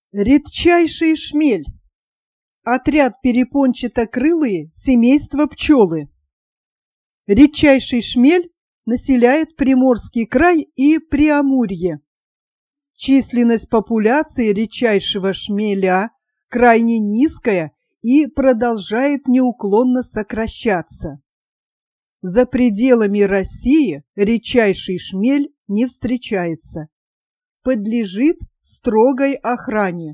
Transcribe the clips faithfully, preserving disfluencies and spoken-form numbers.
Редчайший шмель. Отряд перепончатокрылые, семейство пчелы. Редчайший шмель населяет Приморский край и Преамурье. Численность популяции редчайшего шмеля крайне низкая и продолжает неуклонно сокращаться. За пределами России редчайший шмель не встречается. Подлежит строгой охране.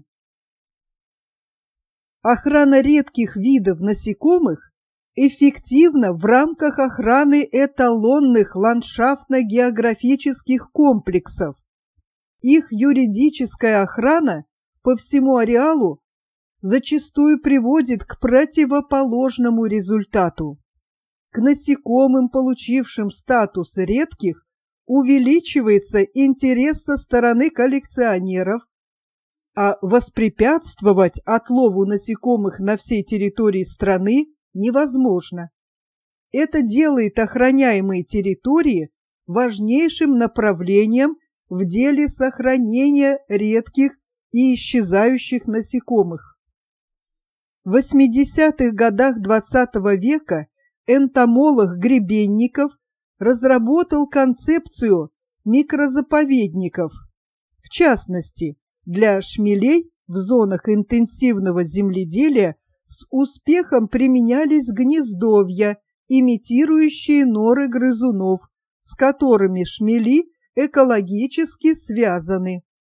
Охрана редких видов насекомых эффективна в рамках охраны эталонных ландшафтно-географических комплексов. Их юридическая охрана по всему ареалу зачастую приводит к противоположному результату. К насекомым, получившим статус редких, увеличивается интерес со стороны коллекционеров, а воспрепятствовать отлову насекомых на всей территории страны невозможно. Это делает охраняемые территории важнейшим направлением в деле сохранения редких и исчезающих насекомых. В восьмидесятых годах двадцатого века энтомолог Гребенников разработал концепцию микрозаповедников. В частности, для шмелей в зонах интенсивного земледелия с успехом применялись гнездовья, имитирующие норы грызунов, с которыми шмели экологически связаны.